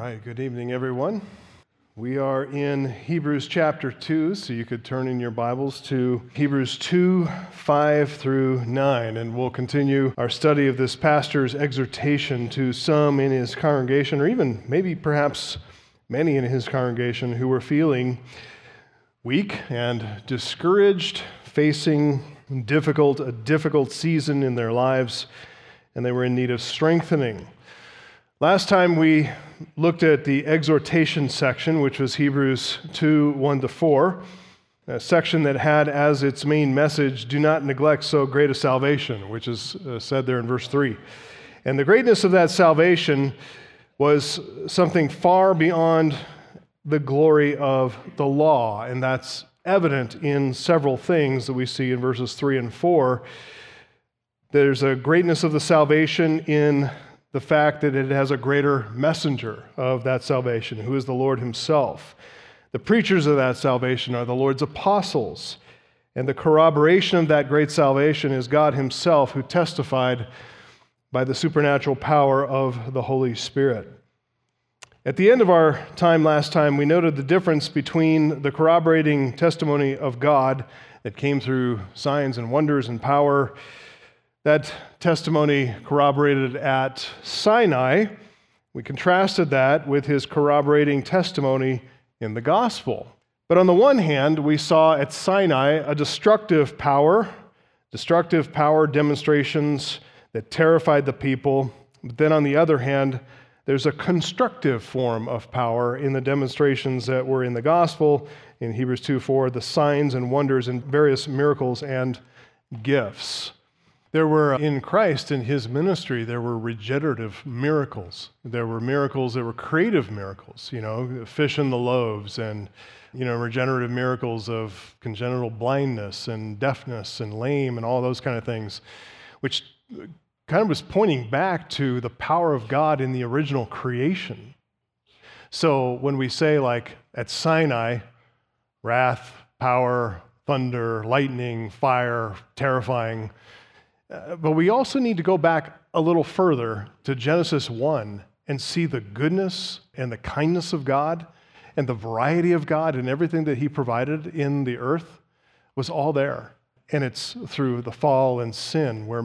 right, good evening, everyone. We are in Hebrews chapter 2, so you could turn in your Bibles to Hebrews 2, 5 through 9, and we'll continue our study of this pastor's exhortation to some in his congregation, or even maybe perhaps many in his congregation who were feeling weak and discouraged, facing a difficult season in their lives, and they were in need of strengthening. Last time we looked at the exhortation section, which was Hebrews 2, 1-4, a section that had as its main message, do not neglect so great a salvation, which is said there in verse 3. And the greatness of that salvation was something far beyond the glory of the law, and that's evident in several things that we see in verses 3 and 4. There's a greatness of the salvation in the fact that it has a greater messenger of that salvation, who is the Lord himself. The preachers of that salvation are the Lord's apostles, and the corroboration of that great salvation is God himself, who testified by the supernatural power of the Holy Spirit. At the end of our time last time, we noted the difference between the corroborating testimony of God that came through signs and wonders and power. That testimony corroborated at Sinai. We contrasted that with his corroborating testimony in the gospel. But on the one hand, we saw at Sinai a destructive power demonstrations that terrified the people. But then on the other hand, there's a constructive form of power in the demonstrations that were in the gospel, in Hebrews 2:4, the signs and wonders and various miracles and gifts. There were, in Christ, in his ministry, there were regenerative miracles. There were miracles that were creative miracles, fish in the loaves, and, regenerative miracles of congenital blindness and deafness and lame and all those kind of things, which kind of was pointing back to the power of God in the original creation. So when we say, like, at Sinai, wrath, power, thunder, lightning, fire, terrifying, but we also need to go back a little further to Genesis 1 and see the goodness and the kindness of God and the variety of God and everything that he provided in the earth was all there. And it's through the fall and sin where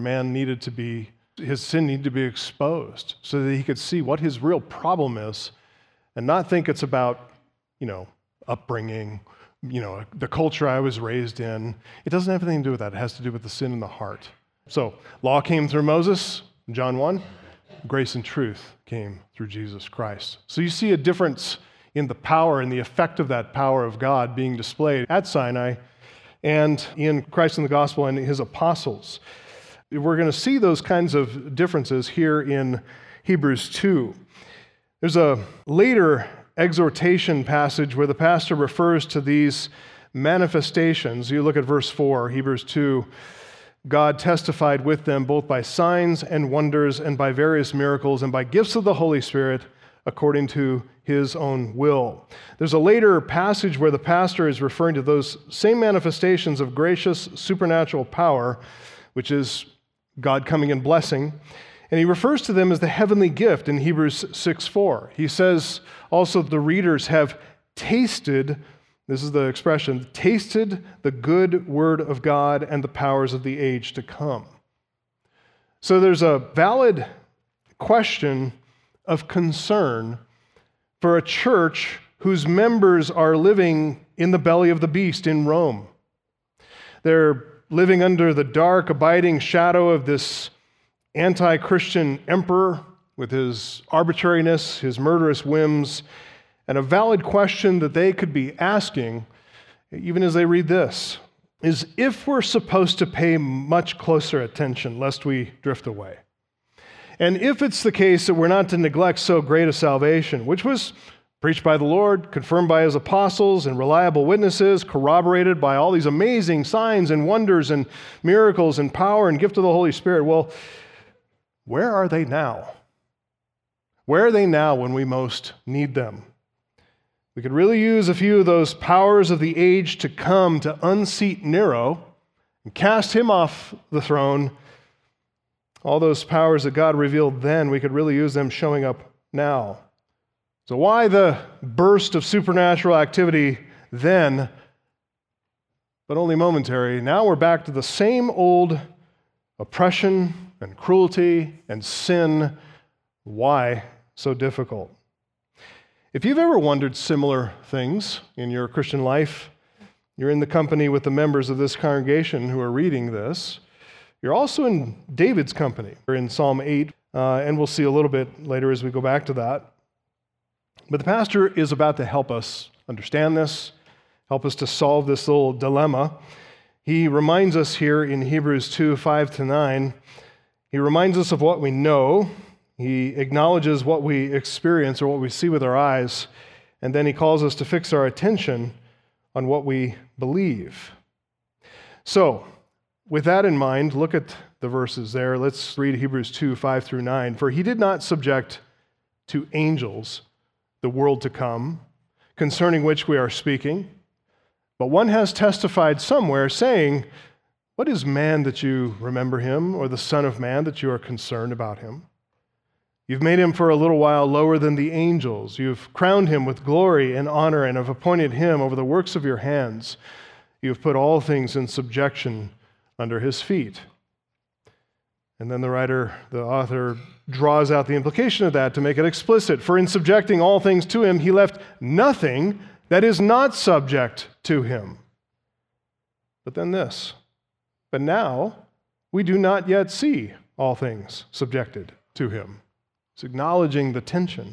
his sin needed to be exposed so that he could see what his real problem is and not think it's about, upbringing, the culture I was raised in. It doesn't have anything to do with that. It has to do with the sin in the heart. So, law came through Moses, John 1. Grace and truth came through Jesus Christ. So you see a difference in the power and the effect of that power of God being displayed at Sinai and in Christ in the gospel and his apostles. We're going to see those kinds of differences here in Hebrews 2. There's a later exhortation passage where the pastor refers to these manifestations. You look at verse 4, Hebrews 2. God testified with them both by signs and wonders and by various miracles and by gifts of the Holy Spirit according to his own will. There's a later passage where the pastor is referring to those same manifestations of gracious supernatural power, which is God coming in blessing, and he refers to them as the heavenly gift in Hebrews 6:4. He says also the readers have tasted, this is the expression, tasted the good word of God and the powers of the age to come. So there's a valid question of concern for a church whose members are living in the belly of the beast in Rome. They're living under the dark, abiding shadow of this anti-Christian emperor with his arbitrariness, his murderous whims, and a valid question that they could be asking, even as they read this, is if we're supposed to pay much closer attention lest we drift away. And if it's the case that we're not to neglect so great a salvation, which was preached by the Lord, confirmed by his apostles and reliable witnesses, corroborated by all these amazing signs and wonders and miracles and power and gift of the Holy Spirit, well, where are they now? Where are they now when we most need them? We could really use a few of those powers of the age to come to unseat Nero and cast him off the throne. All those powers that God revealed then, we could really use them showing up now. So why the burst of supernatural activity then, but only momentary? Now we're back to the same old oppression and cruelty and sin. Why so difficult? If you've ever wondered similar things in your Christian life, you're in the company with the members of this congregation who are reading this. You're also in David's company. We're in Psalm 8, and we'll see a little bit later as we go back to that. But the pastor is about to help us understand this, help us to solve this little dilemma. He reminds us here in Hebrews 2, 5-9, he reminds us of what we know. He acknowledges what we experience or what we see with our eyes, and then he calls us to fix our attention on what we believe. So, with that in mind, look at the verses there. Let's read Hebrews 2, 5-9. For he did not subject to angels the world to come, concerning which we are speaking. But one has testified somewhere, saying, what is man that you remember him, or the Son of Man that you are concerned about him? You've made him for a little while lower than the angels. You've crowned him with glory and honor, and have appointed him over the works of your hands. You have put all things in subjection under his feet. And then the author, draws out the implication of that to make it explicit. For in subjecting all things to him, he left nothing that is not subject to him. But then this, but now we do not yet see all things subjected to him. It's acknowledging the tension.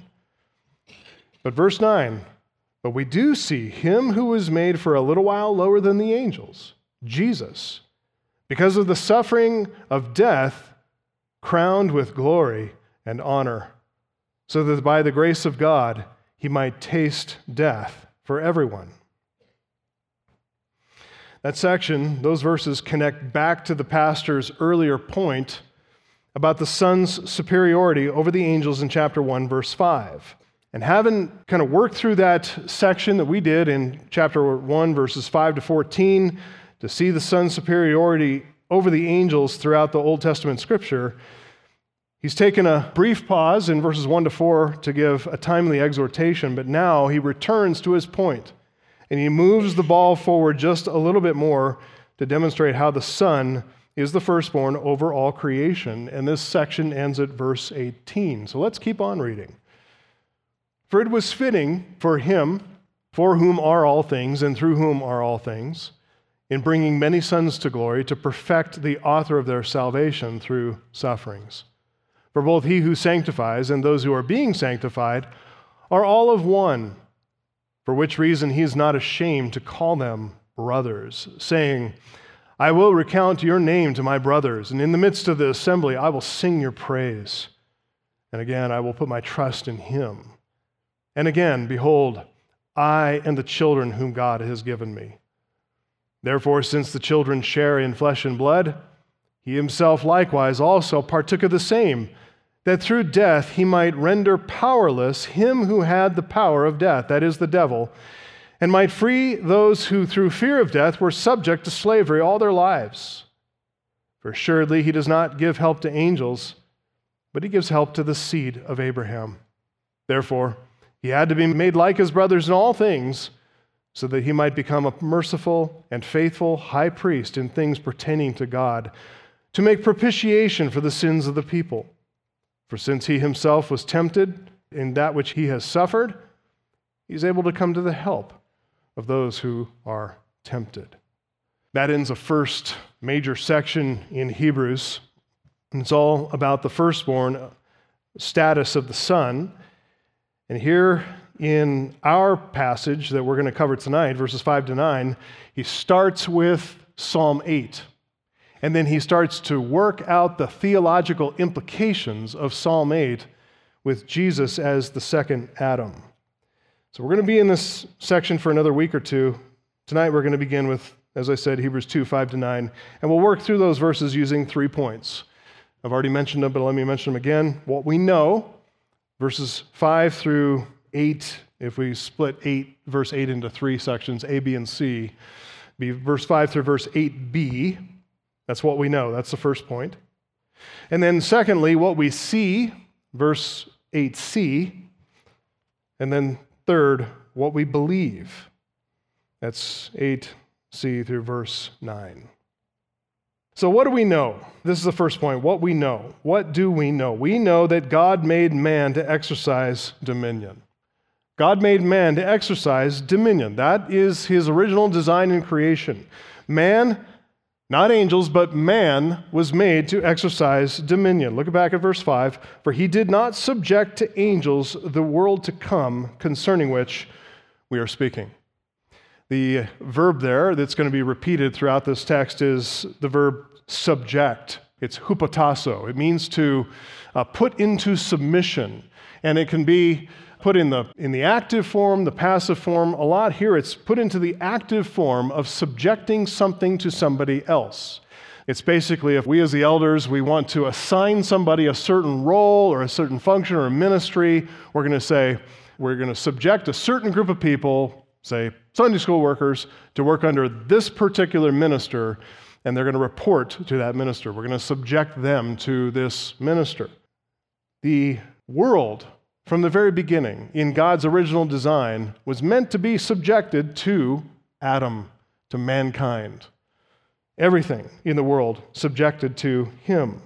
But verse 9, but we do see him who was made for a little while lower than the angels, Jesus, because of the suffering of death, crowned with glory and honor, so that by the grace of God he might taste death for everyone. That section, those verses connect back to the pastor's earlier point about the Son's superiority over the angels in chapter 1, verse 5. And having kind of worked through that section that we did in chapter 1, verses 5-14, to see the Son's superiority over the angels throughout the Old Testament Scripture, he's taken a brief pause in verses 1-4 to give a timely exhortation, but now he returns to his point, and he moves the ball forward just a little bit more to demonstrate how the Son is the firstborn over all creation, and this section ends at verse 18. So let's keep on reading. For it was fitting for him, for whom are all things, and through whom are all things, in bringing many sons to glory, to perfect the author of their salvation through sufferings. For both he who sanctifies and those who are being sanctified are all of one, for which reason he is not ashamed to call them brothers, saying, I will recount your name to my brothers, and in the midst of the assembly I will sing your praise. And again, I will put my trust in him. And again, behold, I and the children whom God has given me. Therefore, since the children share in flesh and blood, he himself likewise also partook of the same, that through death he might render powerless him who had the power of death, that is, the devil, and might free those who through fear of death were subject to slavery all their lives. For assuredly he does not give help to angels, but he gives help to the seed of Abraham. Therefore, he had to be made like his brothers in all things, so that he might become a merciful and faithful high priest in things pertaining to God, to make propitiation for the sins of the people. For since he himself was tempted in that which he has suffered, he's able to come to the help of those who are tempted. That ends a first major section in Hebrews. It's all about the firstborn status of the Son. And here in our passage that we're going to cover tonight, verses 5-9, he starts with Psalm 8. And then he starts to work out the theological implications of Psalm 8 with Jesus as the second Adam. So we're going to be in this section for another week or two. Tonight we're going to begin with, as I said, Hebrews 2, 5-9. And we'll work through those verses using 3 points. I've already mentioned them, but let me mention them again. What we know, verses 5-8, if we split verse 8 into 3 sections, A, B, and C, be verse 5 through verse 8b. That's what we know. That's the first point. And then secondly, what we see, verse 8c, And then third, what we believe. That's 8c through verse 9. So what do we know? This is the first point. What we know. What do we know? We know that God made man to exercise dominion. God made man to exercise dominion. That is his original design in creation. Man, not angels, but man was made to exercise dominion. Look back at verse 5. For he did not subject to angels the world to come, concerning which we are speaking. The verb there that's going to be repeated throughout this text is the verb subject. It's hupotasso. It means to put into submission. And it can be put in the active form, the passive form. A lot here, it's put into the active form of subjecting something to somebody else. It's basically, if we as the elders, we want to assign somebody a certain role or a certain function or a ministry, we're going to say, we're going to subject a certain group of people, say Sunday school workers, to work under this particular minister, and they're going to report to that minister. We're going to subject them to this minister. The world, from the very beginning, in God's original design, was meant to be subjected to Adam, to mankind. Everything in the world subjected to him.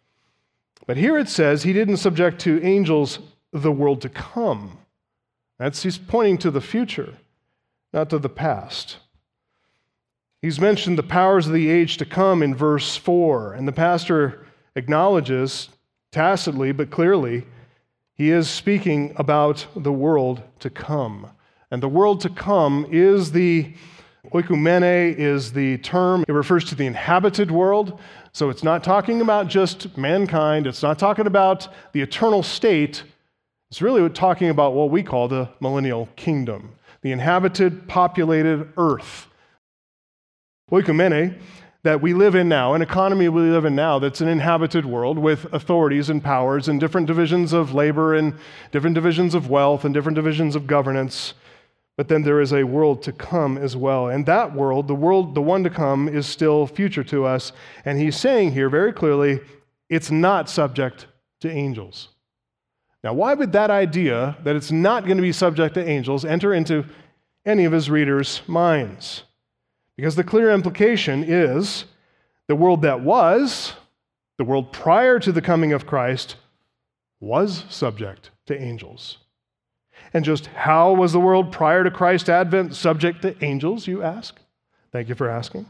But here it says he didn't subject to angels the world to come. He's pointing to the future, not to the past. He's mentioned the powers of the age to come in verse 4, and the pastor acknowledges tacitly but clearly he is speaking about the world to come. And the world to come is the oikumene, is the term. It refers to the inhabited world. So it's not talking about just mankind. It's not talking about the eternal state. It's really talking about what we call the millennial kingdom, the inhabited, populated earth. Oikumene, that we live in now, an economy we live in now that's an inhabited world with authorities and powers and different divisions of labor and different divisions of wealth and different divisions of governance. But then there is a world to come as well. And that world, the one to come, is still future to us. And he's saying here very clearly, it's not subject to angels. Now, why would that idea that it's not going to be subject to angels enter into any of his readers' minds? Because the clear implication is the world that was, the world prior to the coming of Christ, was subject to angels. And just how was the world prior to Christ's advent subject to angels, you ask? Thank you for asking.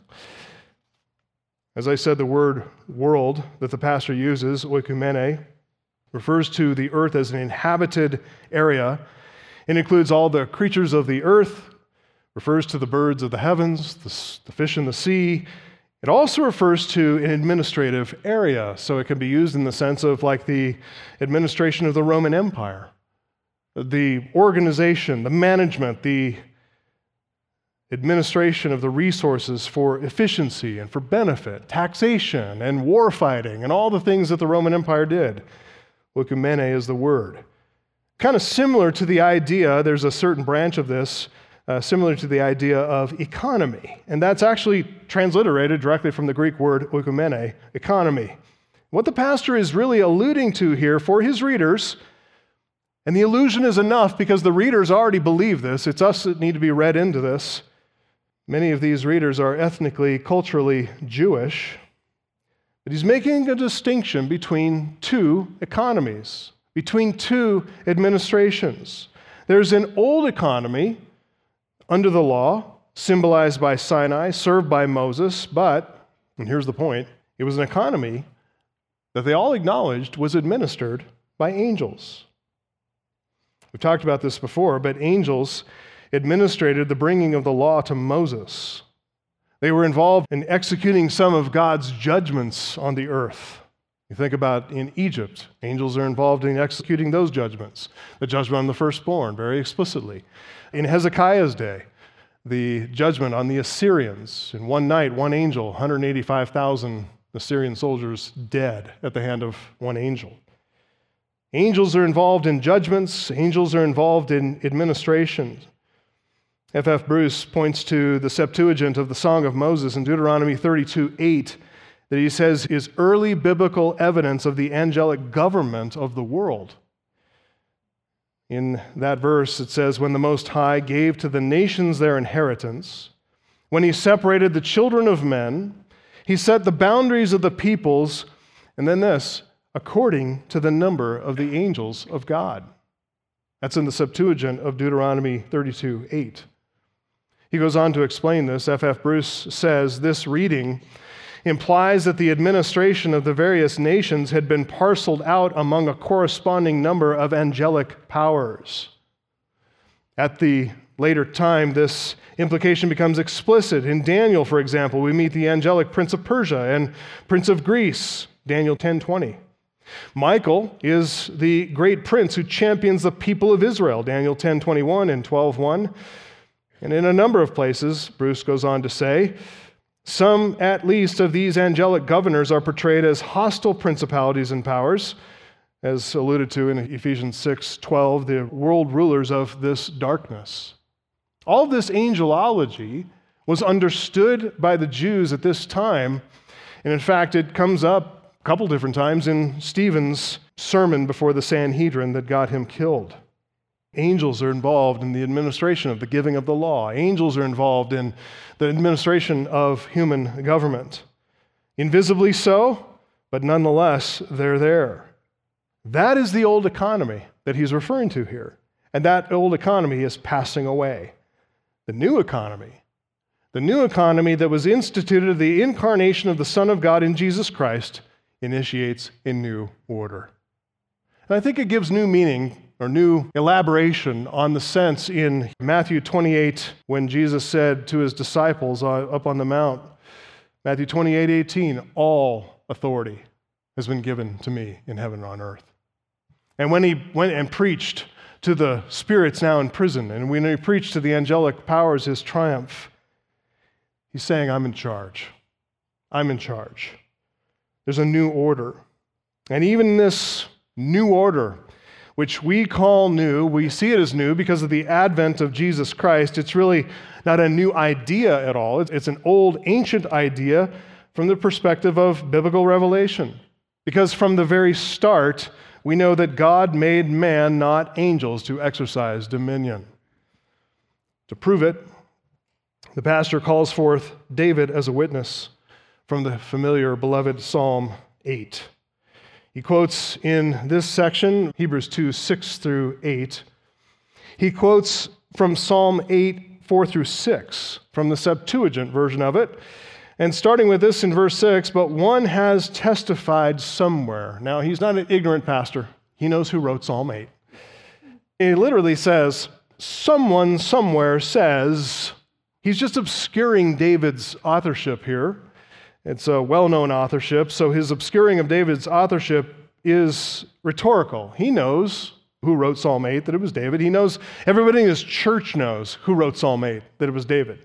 As I said, the word world that the pastor uses, oikumene, refers to the earth as an inhabited area. It includes all the creatures of the earth, refers to the birds of the heavens, the fish in the sea. It also refers to an administrative area, so it can be used in the sense of like the administration of the Roman Empire, the organization, the management, the administration of the resources for efficiency and for benefit, taxation and war fighting, and all the things that the Roman Empire did. Oikumene is the word. Kind of similar to the idea, there's a certain branch of this, similar to the idea of economy. And that's actually transliterated directly from the Greek word oikumene, economy. What the pastor is really alluding to here for his readers, and the allusion is enough because the readers already believe this, it's us that need to be read into this. Many of these readers are ethnically, culturally Jewish, but he's making a distinction between two economies, between two administrations. There's an old economy under the law, symbolized by Sinai, served by Moses, but, and here's the point, it was an economy that they all acknowledged was administered by angels. We've talked about this before, but angels administrated the bringing of the law to Moses. They were involved in executing some of God's judgments on the earth. You think about in Egypt, angels are involved in executing those judgments. The judgment on the firstborn, very explicitly. In Hezekiah's day, the judgment on the Assyrians. In one night, one angel, 185,000 Assyrian soldiers dead at the hand of one angel. Angels are involved in judgments. Angels are involved in administration. F.F. Bruce points to the Septuagint of the Song of Moses in Deuteronomy 32:8 that he says is early biblical evidence of the angelic government of the world. In that verse, it says, when the Most High gave to the nations their inheritance, when he separated the children of men, he set the boundaries of the peoples, and then this, according to the number of the angels of God. That's in the Septuagint of Deuteronomy 32:8. He goes on to explain this. F.F. Bruce says, this reading implies that the administration of the various nations had been parceled out among a corresponding number of angelic powers. At the later time, this implication becomes explicit. In Daniel, for example, we meet the angelic prince of Persia and prince of Greece, Daniel 10:20. Michael is the great prince who champions the people of Israel, Daniel 10:21 and 12:1. And in a number of places, Bruce goes on to say, some, at least, of these angelic governors are portrayed as hostile principalities and powers, as alluded to in Ephesians 6:12, the world rulers of this darkness. All of this angelology was understood by the Jews at this time, and in fact, it comes up a couple different times in Stephen's sermon before the Sanhedrin that got him killed. Angels are involved in the administration of the giving of the law. Angels are involved in the administration of human government. Invisibly so, but nonetheless, they're there. That is the old economy that he's referring to here. And that old economy is passing away. The new economy that was instituted at the incarnation of the Son of God in Jesus Christ, initiates a new order. And I think it gives new meaning or new elaboration on the sense in Matthew 28 when Jesus said to his disciples up on the mount, Matthew 28:18, all authority has been given to me in heaven and on earth. And when he went and preached to the spirits now in prison, and when he preached to the angelic powers his triumph, he's saying, I'm in charge. I'm in charge. There's a new order. And even in this new order, which we call new, we see it as new because of the advent of Jesus Christ. It's really not a new idea at all. It's an old, ancient idea from the perspective of biblical revelation. Because from the very start, we know that God made man, not angels, to exercise dominion. To prove it, the pastor calls forth David as a witness from the familiar, beloved Psalm 8. He quotes in this section, Hebrews 2:6-8, he quotes from Psalm 8:4-6, from the Septuagint version of it, and starting with this in verse 6, but one has testified somewhere. Now, he's not an ignorant pastor. He knows who wrote Psalm 8. He literally says, someone somewhere says, he's just obscuring David's authorship here. It's a well-known authorship, so his obscuring of David's authorship is rhetorical. He knows who wrote Psalm 8, that it was David. He knows, everybody in his church knows who wrote Psalm 8, that it was David.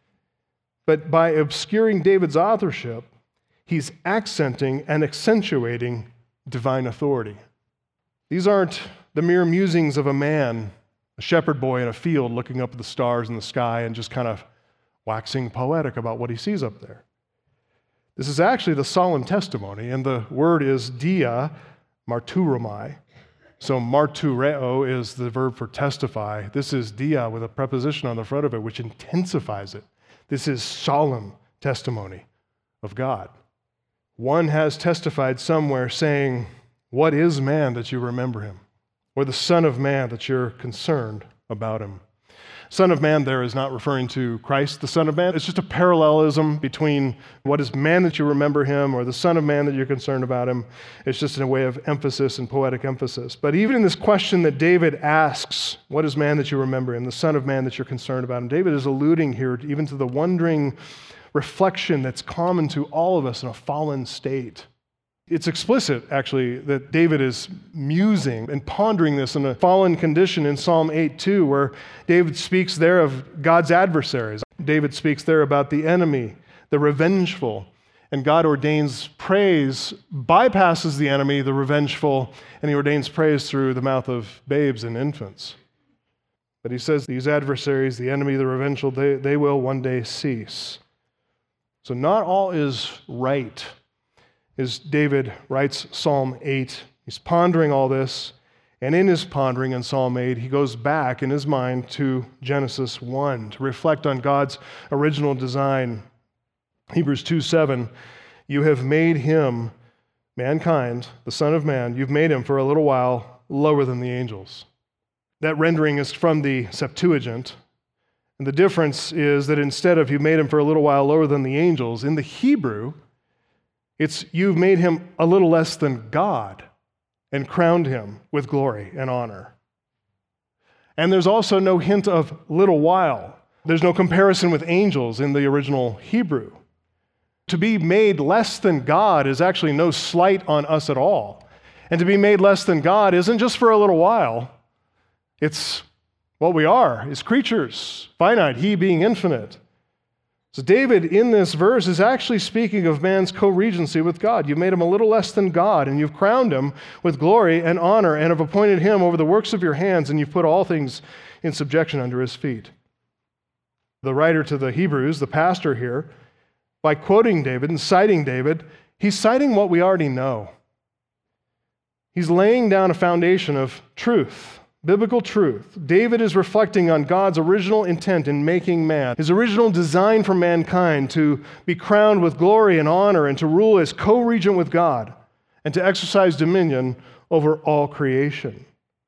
But by obscuring David's authorship, he's accenting and accentuating divine authority. These aren't the mere musings of a man, a shepherd boy in a field looking up at the stars in the sky and just kind of waxing poetic about what he sees up there. This is actually the solemn testimony, and the word is dia marturomai. So martureo is the verb for testify. This is dia with a preposition on the front of it, which intensifies it. This is solemn testimony of God. One has testified somewhere saying, what is man that you remember him? Or the Son of Man that you're concerned about him? Son of Man there is not referring to Christ, the Son of Man. It's just a parallelism between what is man that you remember him or the Son of Man that you're concerned about him. It's just in a way of emphasis and poetic emphasis. But even in this question that David asks, what is man that you remember him, the Son of Man that you're concerned about him, David is alluding here even to the wondering reflection that's common to all of us in a fallen state. It's explicit, actually, that David is musing and pondering this in a fallen condition in Psalm 8:2, where David speaks there of God's adversaries. David speaks there about the enemy, the revengeful, and God ordains praise, bypasses the enemy, the revengeful, and he ordains praise through the mouth of babes and infants. But he says these adversaries, the enemy, the revengeful, they will one day cease. So not all is right. As David writes Psalm 8, he's pondering all this, And in his pondering in Psalm 8, he goes back in his mind to Genesis 1 to reflect on God's original design. Hebrews 2:7, you have made him, mankind, the Son of Man, you've made him for a little while lower than the angels. That rendering is from the Septuagint. And the difference is that instead of you've made him for a little while lower than the angels, in the Hebrew, it's you've made him a little less than God and crowned him with glory and honor. And there's also no hint of little while. There's no comparison with angels in the original Hebrew. To be made less than God is actually no slight on us at all. And to be made less than God isn't just for a little while. It's what we are, as creatures, finite, he being infinite. So David, in this verse, is actually speaking of man's co-regency with God. You've made him a little less than God, and you've crowned him with glory and honor, and have appointed him over the works of your hands, and you've put all things in subjection under his feet. The writer to the Hebrews, the pastor here, by quoting David and citing David, he's citing what we already know. He's laying down a foundation of truth. Biblical truth. David is reflecting on God's original intent in making man, his original design for mankind to be crowned with glory and honor and to rule as co-regent with God and to exercise dominion over all creation.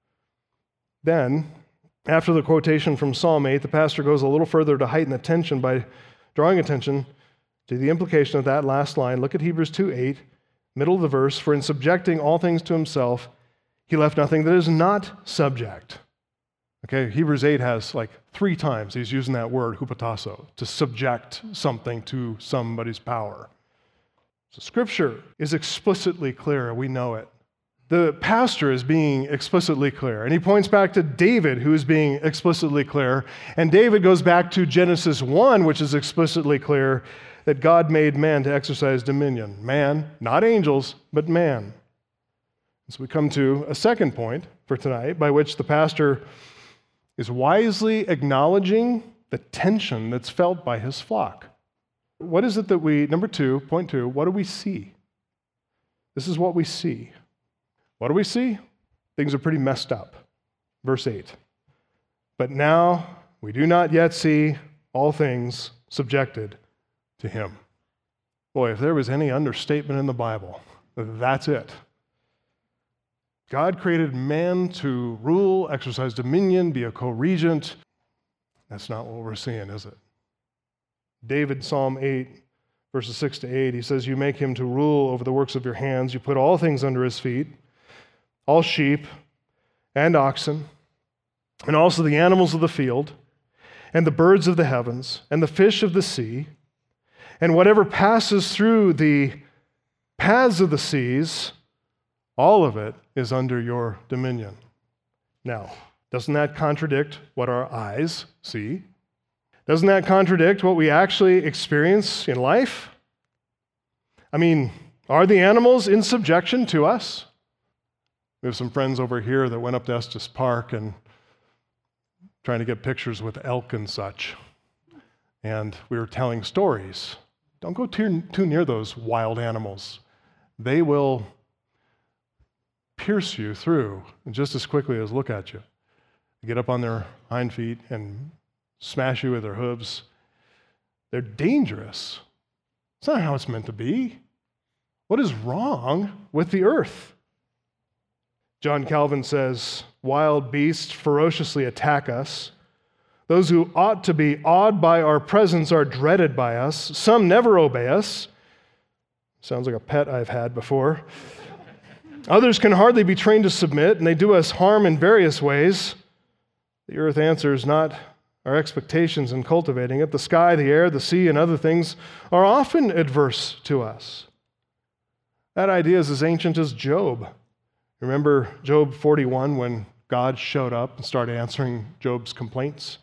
Then, after the quotation from Psalm 8, the pastor goes a little further to heighten the tension by drawing attention to the implication of that last line. Look at Hebrews 2:8, middle of the verse, for in subjecting all things to himself, he left nothing that is not subject. Okay, Hebrews 8 has like 3 times he's using that word, hupotasso, to subject something to somebody's power. So Scripture is explicitly clear, we know it. The pastor is being explicitly clear, and he points back to David, who is being explicitly clear, and David goes back to Genesis 1, which is explicitly clear that God made man to exercise dominion. Man, not angels, but man. So we come to a second point for tonight, by which the pastor is wisely acknowledging the tension that's felt by his flock. What is it that number 2, point 2, what do we see? This is what we see. What do we see? Things are pretty messed up. Verse 8. But now we do not yet see all things subjected to him. Boy, if there was any understatement in the Bible, that's it. God created man to rule, exercise dominion, be a co-regent. That's not what we're seeing, is it? David, Psalm 8, verses 6 to 8, he says, you make him to rule over the works of your hands. You put all things under his feet, all sheep and oxen, and also the animals of the field, and the birds of the heavens, and the fish of the sea, and whatever passes through the paths of the seas. All of it is under your dominion. Now, doesn't that contradict what our eyes see? Doesn't that contradict what we actually experience in life? I mean, are the animals in subjection to us? We have some friends over here that went up to Estes Park and trying to get pictures with elk and such. And we were telling stories. Don't go too near those wild animals. They will pierce you through just as quickly as look at you. They get up on their hind feet and smash you with their hooves. They're dangerous. It's not how it's meant to be. What is wrong with the earth? John Calvin says, wild beasts ferociously attack us. Those who ought to be awed by our presence are dreaded by us. Some never obey us. Sounds like a pet I've had before. Others can hardly be trained to submit, and they do us harm in various ways. The earth answers not our expectations in cultivating it. The sky, the air, the sea, and other things are often adverse to us. That idea is as ancient as Job. Remember Job 41 when God showed up and started answering Job's complaints?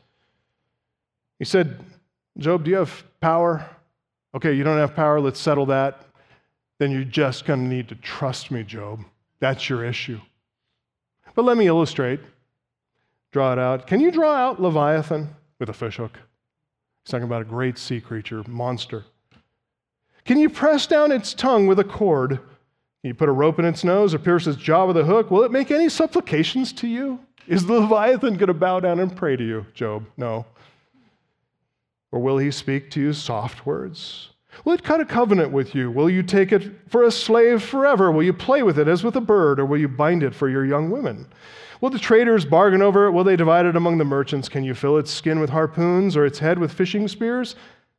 He said, Job, do you have power? Okay, you don't have power, let's settle that. Then you're just going to need to trust me, Job. That's your issue. But let me illustrate. Draw it out. Can you draw out Leviathan with a fishhook? He's talking about a great sea creature, monster. Can you press down its tongue with a cord? You put a rope in its nose or pierce its jaw with a hook. Will it make any supplications to you? Is the Leviathan going to bow down and pray to you, Job? No. Or will he speak to you soft words? Will it cut a covenant with you? Will you take it for a slave forever? Will you play with it as with a bird, or will you bind it for your young women? Will the traders bargain over it? Will they divide it among the merchants? Can you fill its skin with harpoons or its head with fishing spears?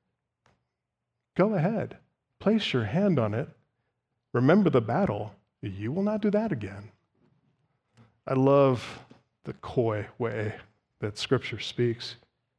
Go ahead. Place your hand on it. Remember the battle. You will not do that again. I love the coy way that Scripture speaks.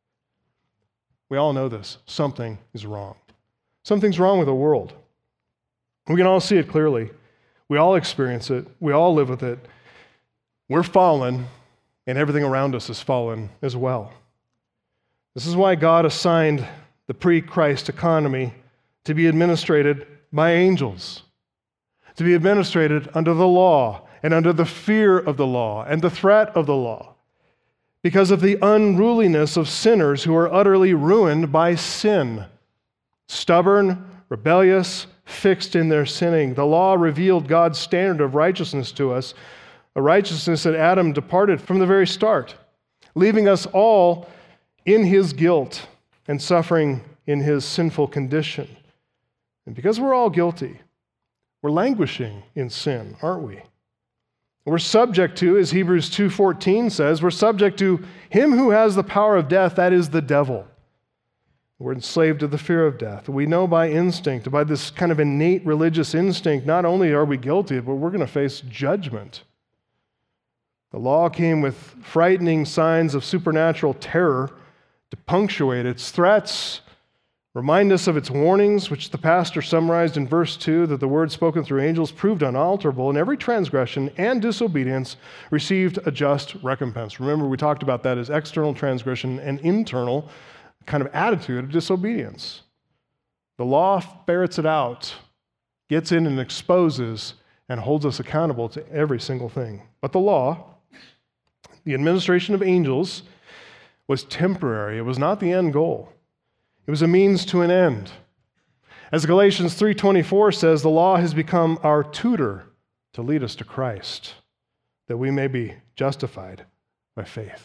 We all know this. Something is wrong. Something's wrong with the world. We can all see it clearly. We all experience it. We all live with it. We're fallen, and everything around us is fallen as well. This is why God assigned the pre-Christ economy to be administrated by angels, to be administrated under the law and under the fear of the law and the threat of the law, because of the unruliness of sinners who are utterly ruined by sin. Stubborn, rebellious, fixed in their sinning. The law revealed God's standard of righteousness to us, a righteousness that Adam departed from the very start, leaving us all in his guilt and suffering in his sinful condition. And because we're all guilty, we're languishing in sin, aren't we? We're subject to, as Hebrews 2:14 says, we're subject to him who has the power of death, that is the devil. We're enslaved to the fear of death. We know by instinct, by this kind of innate religious instinct, not only are we guilty, but we're going to face judgment. The law came with frightening signs of supernatural terror to punctuate its threats, remind us of its warnings, which the pastor summarized in verse 2, that the word spoken through angels proved unalterable, and every transgression and disobedience received a just recompense. Remember, we talked about that as external transgression and internal kind of attitude of disobedience. The law ferrets it out, gets in and exposes, and holds us accountable to every single thing. But the law, the administration of angels, was temporary. It was not the end goal. It was a means to an end. As Galatians 3:24 says, the law has become our tutor to lead us to Christ, that we may be justified by faith.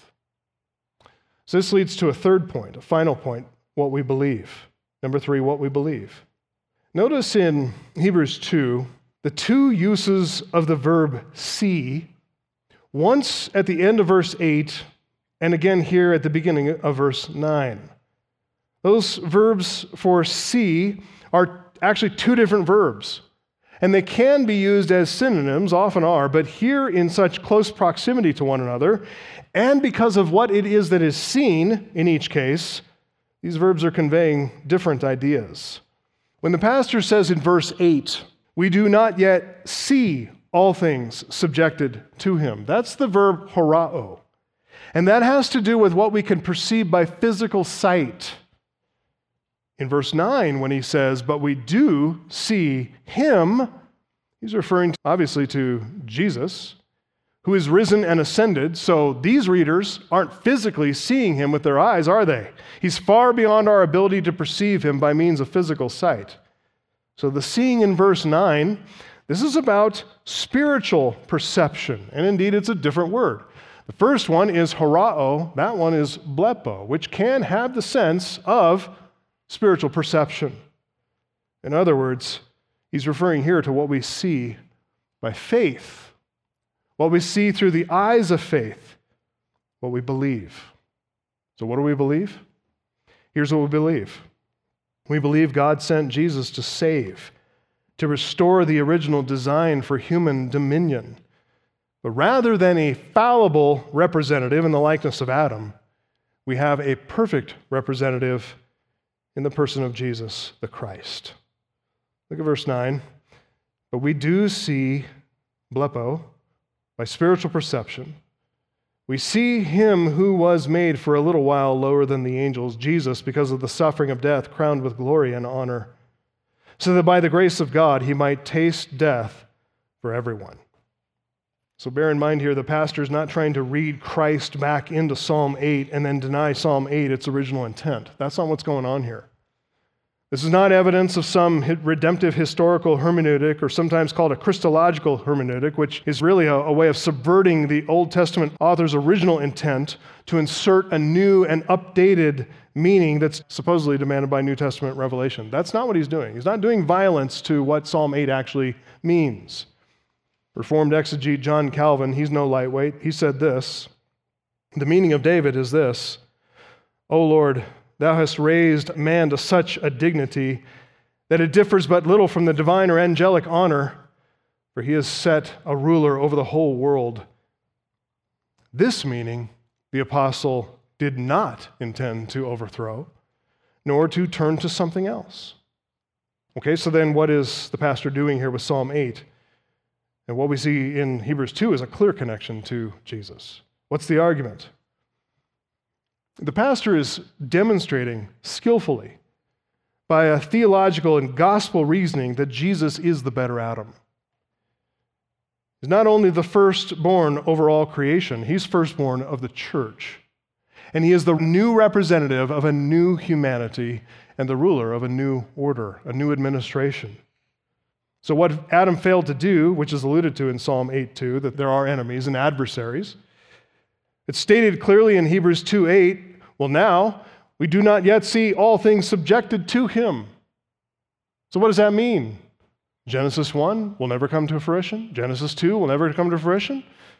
So this leads to a third point, a final point, what we believe. Number 3, what we believe. Notice in Hebrews 2, the two uses of the verb see, once at the end of verse 8, and again here at the beginning of verse 9. Those verbs for see are actually two different verbs, and they can be used as synonyms, often are, but here in such close proximity to one another, and because of what it is that is seen in each case, these verbs are conveying different ideas. When the pastor says in verse 8, we do not yet see all things subjected to him, that's the verb horao. And that has to do with what we can perceive by physical sight. In verse 9, when he says, but we do see him, he's referring obviously to Jesus, who is risen and ascended. So these readers aren't physically seeing him with their eyes, are they? He's far beyond our ability to perceive him by means of physical sight. So the seeing in verse 9, this is about spiritual perception. And indeed, it's a different word. The first one is horao, that one is blepo, which can have the sense of spiritual perception. In other words, he's referring here to what we see by faith, what we see through the eyes of faith, what we believe. So what do we believe? Here's what we believe. We believe God sent Jesus to save, to restore the original design for human dominion. But rather than a fallible representative in the likeness of Adam, we have a perfect representative in the person of Jesus, the Christ. Look at verse 9. But we do see, blepo, by spiritual perception. We see him who was made for a little while lower than the angels, Jesus, because of the suffering of death, crowned with glory and honor, so that by the grace of God he might taste death for everyone. So bear in mind here, the pastor is not trying to read Christ back into Psalm 8 and then deny Psalm 8 its original intent. That's not what's going on here. This is not evidence of some redemptive historical hermeneutic, or sometimes called a Christological hermeneutic, which is really a way of subverting the Old Testament author's original intent to insert a new and updated meaning that's supposedly demanded by New Testament revelation. That's not what he's doing. He's not doing violence to what Psalm 8 actually means. Reformed exegete John Calvin, he's no lightweight, he said this: the meaning of David is this: O Lord, thou hast raised man to such a dignity that it differs but little from the divine or angelic honor, for he has set a ruler over the whole world. This meaning the apostle did not intend to overthrow, nor to turn to something else. Okay, so then what is the pastor doing here with Psalm 8? And what we see in Hebrews 2 is a clear connection to Jesus. What's the argument? The pastor is demonstrating skillfully by a theological and gospel reasoning that Jesus is the better Adam. He's not only the firstborn over all creation, he's firstborn of the church. And he is the new representative of a new humanity and the ruler of a new order, a new administration. So what Adam failed to do, which is alluded to in Psalm 8:2, that there are enemies and adversaries, it's stated clearly in Hebrews 2:8, well, now we do not yet see all things subjected to him. So what does that mean? Genesis 1 will never come to fruition. Genesis 2 will never come to fruition.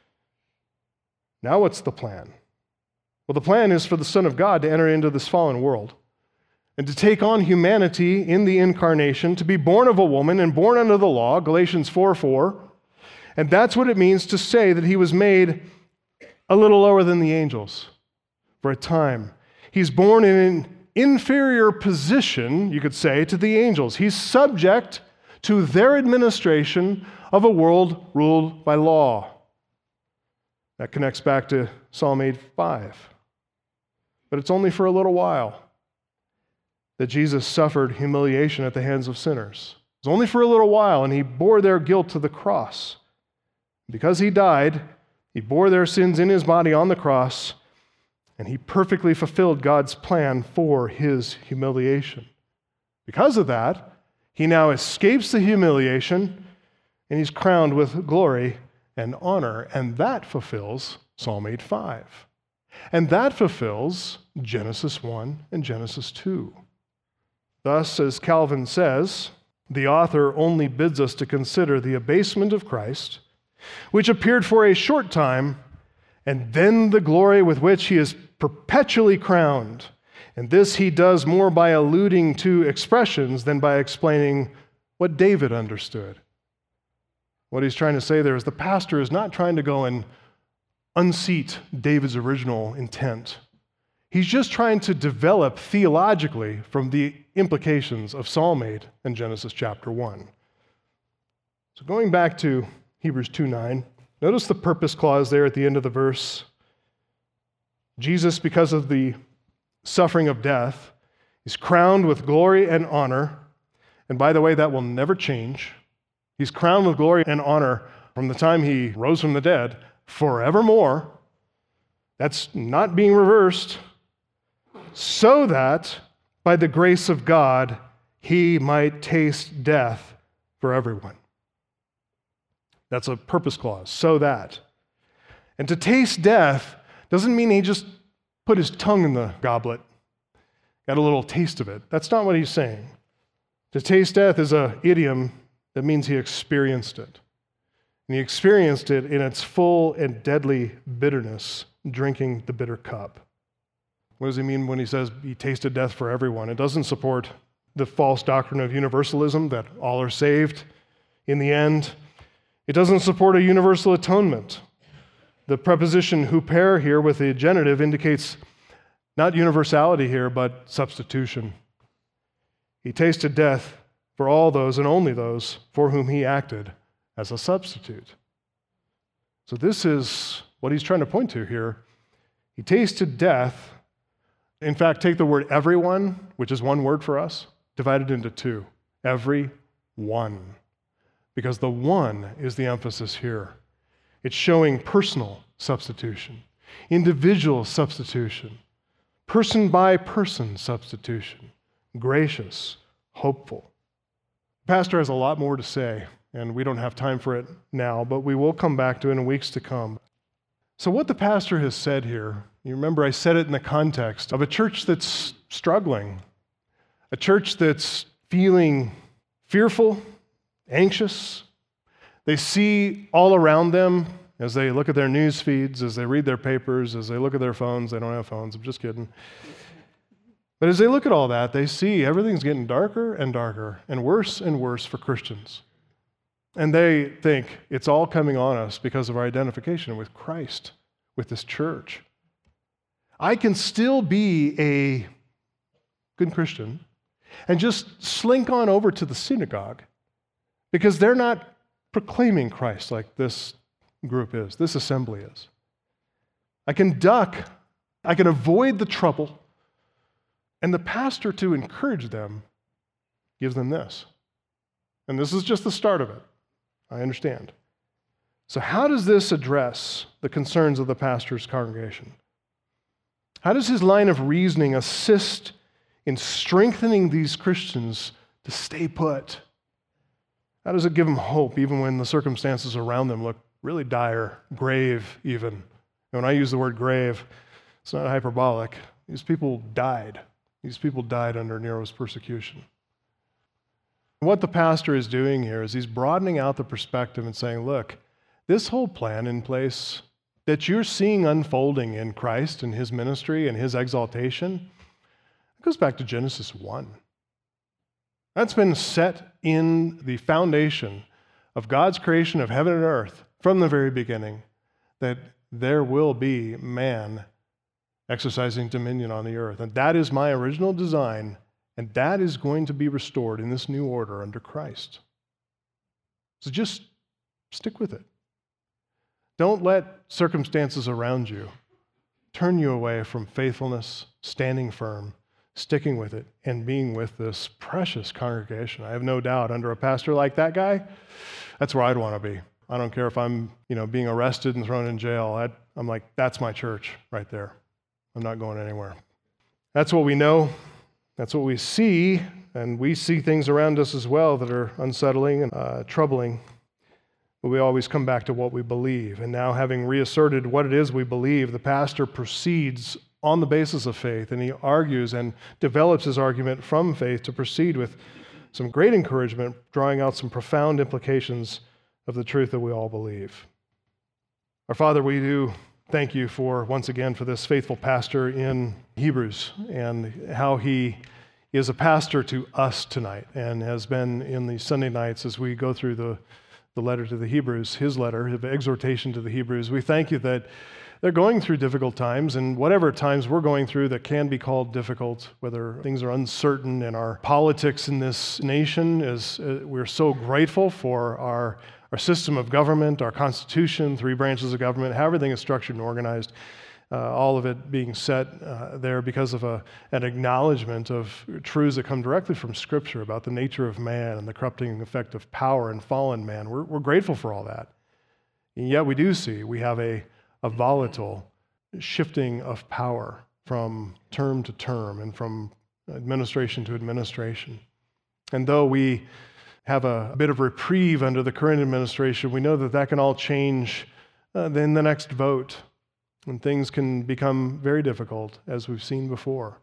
Now what's the plan? Well, the plan is for the Son of God to enter into this fallen world and to take on humanity in the incarnation, to be born of a woman and born under the law, Galatians 4:4. And that's what it means to say that he was made a little lower than the angels for a time. He's born in an inferior position, you could say, to the angels. He's subject to their administration of a world ruled by law. That connects back to Psalm 8:5. But it's only for a little while that Jesus suffered humiliation at the hands of sinners. It was only for a little while, and he bore their guilt to the cross. Because he died, he bore their sins in his body on the cross, and he perfectly fulfilled God's plan for his humiliation. Because of that, he now escapes the humiliation, and he's crowned with glory and honor, and that fulfills Psalm 8:5. And that fulfills Genesis 1 and Genesis 2. Thus, as Calvin says, the author only bids us to consider the abasement of Christ, which appeared for a short time, and then the glory with which he is perpetually crowned. And this he does more by alluding to expressions than by explaining what David understood. What he's trying to say there is the pastor is not trying to go and unseat David's original intent. He's just trying to develop theologically from the implications of Psalm 8 and Genesis chapter 1. So going back to Hebrews 2:9, notice the purpose clause there at the end of the verse. Jesus, because of the suffering of death, is crowned with glory and honor. And by the way, that will never change. He's crowned with glory and honor from the time he rose from the dead forevermore. That's not being reversed. So that by the grace of God, he might taste death for everyone. That's a purpose clause, so that. And to taste death doesn't mean he just put his tongue in the goblet, got a little taste of it. That's not what he's saying. To taste death is an idiom that means he experienced it. And he experienced it in its full and deadly bitterness, drinking the bitter cup. What does he mean when he says he tasted death for everyone? It doesn't support the false doctrine of universalism, that all are saved in the end. It doesn't support a universal atonement. The preposition huper here with the genitive indicates not universality here, but substitution. He tasted death for all those and only those for whom he acted as a substitute. So this is what he's trying to point to here. He tasted death. In fact, take the word everyone, which is one word for us, divide it into two. Every one. Because the one is the emphasis here. It's showing personal substitution, individual substitution, person by person substitution, gracious, hopeful. The pastor has a lot more to say, and we don't have time for it now, but we will come back to it in weeks to come. So what the pastor has said here, you remember I said it in the context of a church that's struggling, a church that's feeling fearful, anxious. They see all around them as they look at their news feeds, as they read their papers, as they look at their phones. They don't have phones, I'm just kidding. But as they look at all that, they see everything's getting darker and darker and worse for Christians. And they think it's all coming on us because of our identification with Christ, with this church. I can still be a good Christian and just slink on over to the synagogue because they're not proclaiming Christ like this group is, this assembly is. I can duck, I can avoid the trouble, and the pastor, to encourage them, gives them this. And this is just the start of it. I understand. So how does this address the concerns of the pastor's congregation? How does his line of reasoning assist in strengthening these Christians to stay put? How does it give them hope even when the circumstances around them look really dire, grave even? And when I use the word grave, it's not hyperbolic. These people died. These people died under Nero's persecution. What the pastor is doing here is he's broadening out the perspective and saying, look, this whole plan in place that you're seeing unfolding in Christ and his ministry and his exaltation, it goes back to Genesis 1. That's been set in the foundation of God's creation of heaven and earth from the very beginning, that there will be man exercising dominion on the earth. And that is my original design, and that is going to be restored in this new order under Christ. So just stick with it. Don't let circumstances around you turn you away from faithfulness, standing firm, sticking with it, and being with this precious congregation. I have no doubt under a pastor like that guy, that's where I'd want to be. I don't care if I'm, being arrested and thrown in jail. I'm like, that's my church right there. I'm not going anywhere. That's what we know. That's what we see, and we see things around us as well that are unsettling and troubling. But we always come back to what we believe. And now, having reasserted what it is we believe, the pastor proceeds on the basis of faith, and he argues and develops his argument from faith to proceed with some great encouragement, drawing out some profound implications of the truth that we all believe. Our Father, we do thank you once again for this faithful pastor in Hebrews and how he is a pastor to us tonight and has been in the Sunday nights as we go through the letter to the Hebrews, his letter, his exhortation to the Hebrews. We thank you that they're going through difficult times, and whatever times we're going through that can be called difficult, whether things are uncertain in our politics in this nation, we're so grateful for our system of government, our Constitution, 3 branches of government, how everything is structured and organized, all of it being set there because of an acknowledgement of truths that come directly from Scripture about the nature of man and the corrupting effect of power and fallen man. We're grateful for all that. And yet we do see we have a volatile shifting of power from term to term and from administration to administration. And though we have a bit of reprieve under the current administration, we know that can all change in the next vote, and things can become very difficult, as we've seen before.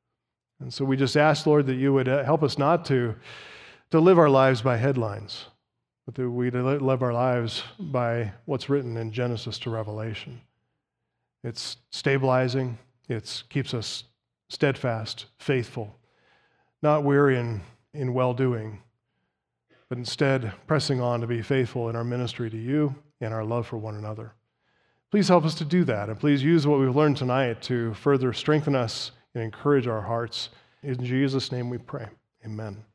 And so we just ask, Lord, that you would help us not to live our lives by headlines, but that we live our lives by what's written in Genesis to Revelation. It's stabilizing, it keeps us steadfast, faithful, not weary in well-doing, but instead pressing on to be faithful in our ministry to you and our love for one another. Please help us to do that, and please use what we've learned tonight to further strengthen us and encourage our hearts. In Jesus' name we pray. Amen.